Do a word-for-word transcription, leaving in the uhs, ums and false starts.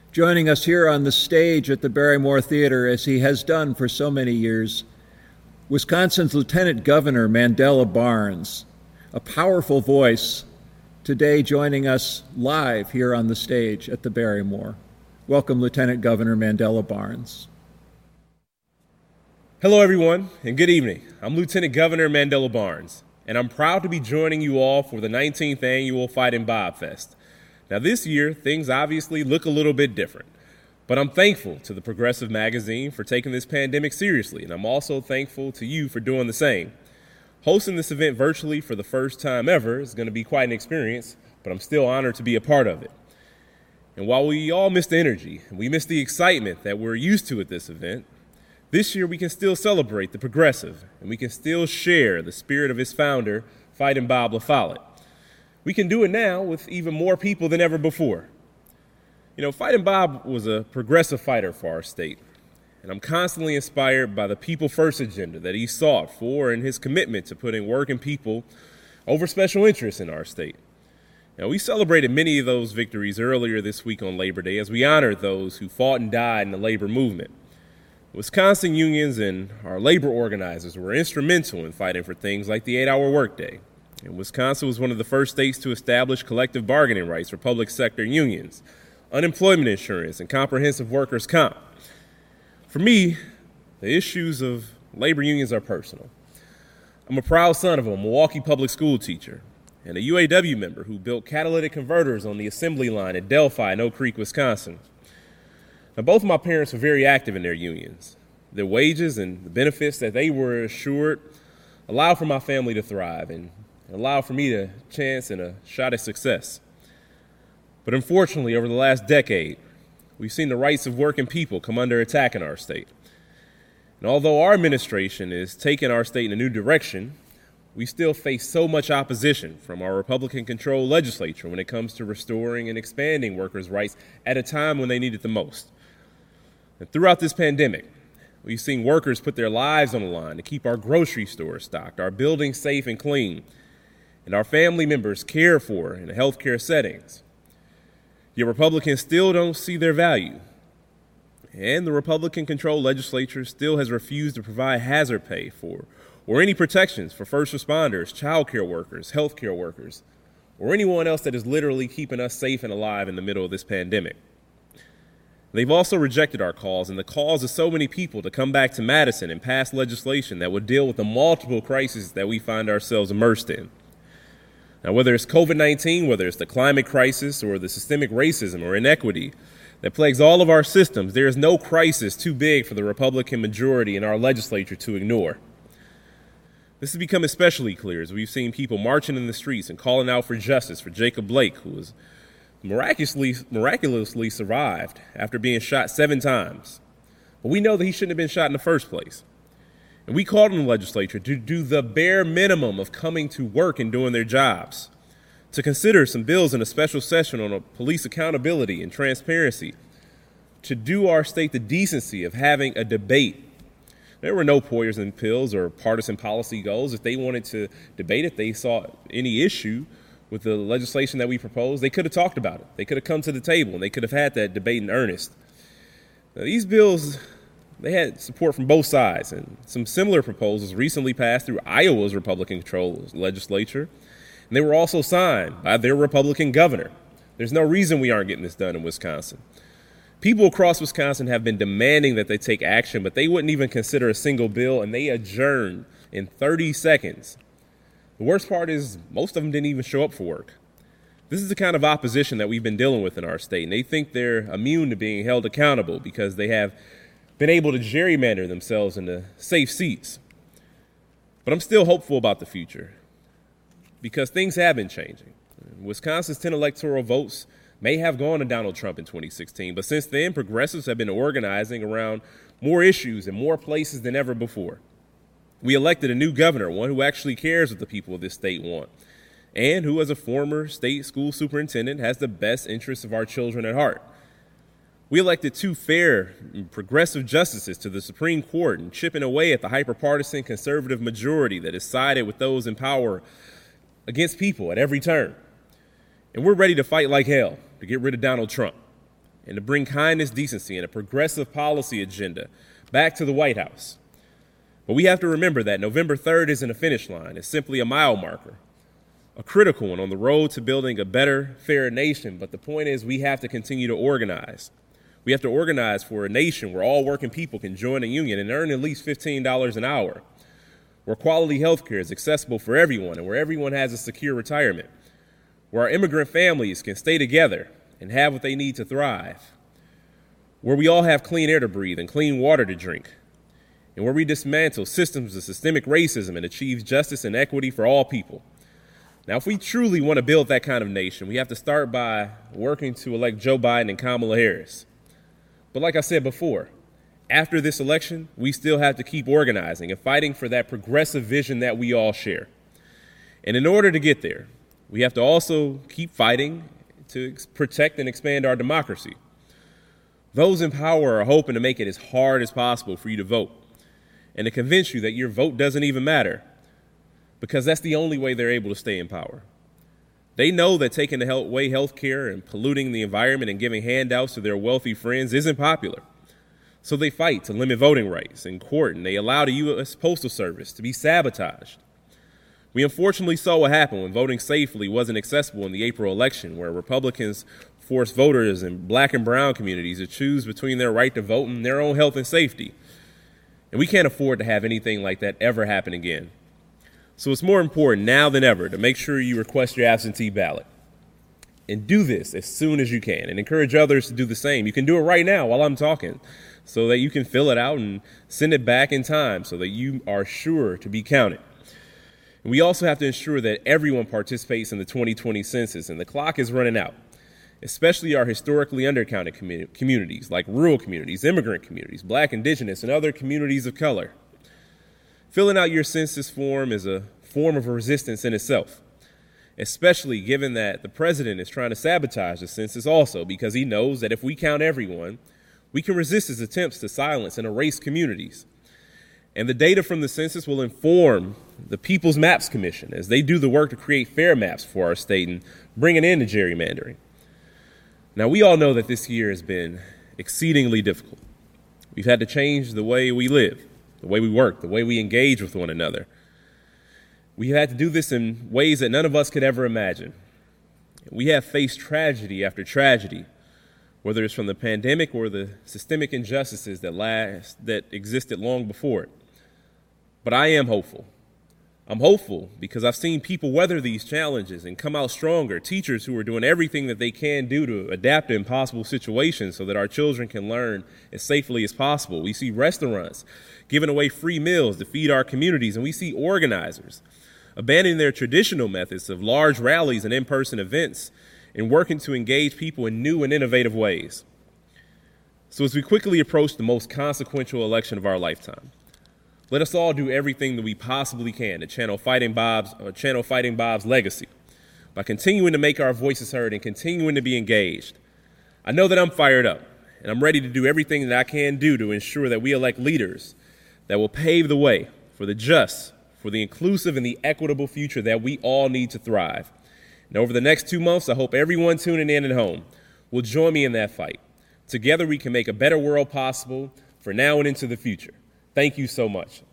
Joining us here on the stage at the Barrymore Theater, as he has done for so many years, Wisconsin's Lieutenant Governor Mandela Barnes, a powerful voice, today joining us live here on the stage at the Barrymore. Welcome, Lieutenant Governor Mandela Barnes. Hello, everyone, and good evening. I'm Lieutenant Governor Mandela Barnes, and I'm proud to be joining you all for the nineteenth Annual Fightin' Bob Fest. Now, this year, things obviously look a little bit different, but I'm thankful to the Progressive Magazine for taking this pandemic seriously, and I'm also thankful to you for doing the same. Hosting this event virtually for the first time ever is going to be quite an experience, but I'm still honored to be a part of it. And while we all miss the energy, and we miss the excitement that we're used to at this event, this year we can still celebrate the Progressive, and we can still share the spirit of its founder, Fightin' Bob La Follette. We can do it now with even more people than ever before. You know, Fightin' Bob was a progressive fighter for our state, and I'm constantly inspired by the people first agenda that he sought for and his commitment to putting working people over special interests in our state. Now, we celebrated many of those victories earlier this week on Labor Day as we honored those who fought and died in the labor movement. Wisconsin unions and our labor organizers were instrumental in fighting for things like the eight-hour workday. And Wisconsin was one of the first states to establish collective bargaining rights for public sector unions, unemployment insurance, and comprehensive workers' comp. For me, the issues of labor unions are personal. I'm a proud son of a Milwaukee public school teacher and a U A W member who built catalytic converters on the assembly line at Delphi in Oak Creek, Wisconsin. Now, both of my parents were very active in their unions. Their wages and the benefits that they were assured allowed for my family to thrive and allowed for me a chance and a shot at success. But unfortunately, over the last decade, we've seen the rights of working people come under attack in our state. And although our administration is taking our state in a new direction, we still face so much opposition from our Republican-controlled legislature when it comes to restoring and expanding workers' rights at a time when they need it the most. And throughout this pandemic, we've seen workers put their lives on the line to keep our grocery stores stocked, our buildings safe and clean, and our family members cared for in healthcare settings. Yet Republicans still don't see their value. And the Republican-controlled legislature still has refused to provide hazard pay for or any protections for first responders, child care workers, healthcare workers, or anyone else that is literally keeping us safe and alive in the middle of this pandemic. They've also rejected our calls and the calls of so many people to come back to Madison and pass legislation that would deal with the multiple crises that we find ourselves immersed in. Now, whether it's COVID nineteen, whether it's the climate crisis, or the systemic racism or inequity that plagues all of our systems, there is no crisis too big for the Republican majority in our legislature to ignore. This has become especially clear as we've seen people marching in the streets and calling out for justice for Jacob Blake, who was miraculously, miraculously survived after being shot seven times. But we know that he shouldn't have been shot in the first place. And we called on the legislature to do the bare minimum of coming to work and doing their jobs, to consider some bills in a special session on police accountability and transparency, to do our state the decency of having a debate. There were no poison pills or partisan policy goals. If they wanted to debate it, they saw any issue with the legislation that we proposed, they could have talked about it. They could have come to the table and they could have had that debate in earnest. Now, these bills, they had support from both sides, and some similar proposals recently passed through Iowa's Republican-controlled legislature, and they were also signed by their Republican governor. There's no reason we aren't getting this done in Wisconsin. People across Wisconsin have been demanding that they take action, but they wouldn't even consider a single bill, and they adjourned in thirty seconds. The worst part is most of them didn't even show up for work. This is the kind of opposition that we've been dealing with in our state, and they think they're immune to being held accountable because they have been able to gerrymander themselves into safe seats. But I'm still hopeful about the future because things have been changing. Wisconsin's ten electoral votes may have gone to Donald Trump in twenty sixteen, but since then, progressives have been organizing around more issues in more places than ever before. We elected a new governor, one who actually cares what the people of this state want, and who, as a former state school superintendent, has the best interests of our children at heart. We elected two fair and progressive justices to the Supreme Court and chipping away at the hyper-partisan conservative majority that has sided with those in power against people at every turn. And we're ready to fight like hell to get rid of Donald Trump. and to bring kindness, decency, and a progressive policy agenda back to the White House. But we have to remember that November third isn't a finish line. It's simply a mile marker, a critical one on the road to building a better, fairer nation. But the point is we have to continue to organize. We have to organize for a nation where all working people can join a union and earn at least fifteen dollars an hour, where quality health care is accessible for everyone and where everyone has a secure retirement, where our immigrant families can stay together and have what they need to thrive, where we all have clean air to breathe and clean water to drink, and where we dismantle systems of systemic racism and achieve justice and equity for all people. Now, if we truly want to build that kind of nation, we have to start by working to elect Joe Biden and Kamala Harris. But like I said before, after this election, we still have to keep organizing and fighting for that progressive vision that we all share. And in order to get there, we have to also keep fighting to protect and expand our democracy. Those in power are hoping to make it as hard as possible for you to vote and to convince you that your vote doesn't even matter, because that's the only way they're able to stay in power. They know that taking away health care and polluting the environment and giving handouts to their wealthy friends isn't popular. So they fight to limit voting rights in court, and they allow the U S Postal Service to be sabotaged. We unfortunately saw what happened when voting safely wasn't accessible in the April election, where Republicans forced voters in black and brown communities to choose between their right to vote and their own health and safety. And we can't afford to have anything like that ever happen again. So it's more important now than ever to make sure you request your absentee ballot. And do this as soon as you can, and encourage others to do the same. You can do it right now while I'm talking, so that you can fill it out and send it back in time so that you are sure to be counted. And we also have to ensure that everyone participates in the twenty twenty census, and the clock is running out, especially our historically undercounted commu- communities like rural communities, immigrant communities, black, indigenous, and other communities of color. Filling out your census form is a form of resistance in itself, especially given that the president is trying to sabotage the census also, because he knows that if we count everyone, we can resist his attempts to silence and erase communities. And the data from the census will inform the People's Maps Commission as they do the work to create fair maps for our state and bring an end to gerrymandering. Now, we all know that this year has been exceedingly difficult. We've had to change the way we live, the way we work, the way we engage with one another. We had to do this in ways that none of us could ever imagine. We have faced tragedy after tragedy, whether it's from the pandemic or the systemic injustices that last, that existed long before it. But I am hopeful. I'm hopeful because I've seen people weather these challenges and come out stronger, teachers who are doing everything that they can do to adapt to impossible situations so that our children can learn as safely as possible. We see restaurants giving away free meals to feed our communities, and we see organizers abandoning their traditional methods of large rallies and in-person events and working to engage people in new and innovative ways. So as we quickly approach the most consequential election of our lifetime, let us all do everything that we possibly can to channel Fighting Bob's, or channel Fighting Bob's legacy by continuing to make our voices heard and continuing to be engaged. I know that I'm fired up, and I'm ready to do everything that I can do to ensure that we elect leaders that will pave the way for the just, for the inclusive, and the equitable future that we all need to thrive. And over the next two months, I hope everyone tuning in at home will join me in that fight. Together, we can make a better world possible for now and into the future. Thank you so much.